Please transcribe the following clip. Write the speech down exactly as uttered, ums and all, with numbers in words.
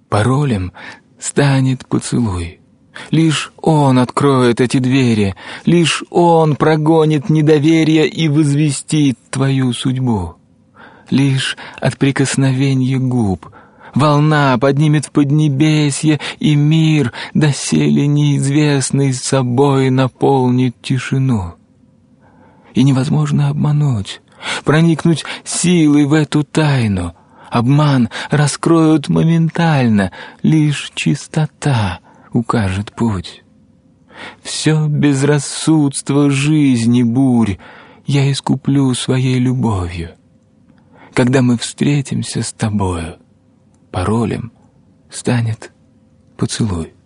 Паролем станет поцелуй. Лишь он откроет эти двери, лишь он прогонит недоверие и возвестит твою судьбу. Лишь от прикосновения губ волна поднимет в поднебесье, и мир, доселе неизвестный собой, наполнит тишину. И невозможно обмануть, проникнуть силой в эту тайну. Обман раскроют моментально, лишь чистота укажет путь. Все безрассудство жизни бурь я искуплю своей любовью. Когда мы встретимся с тобою, паролем станет поцелуй.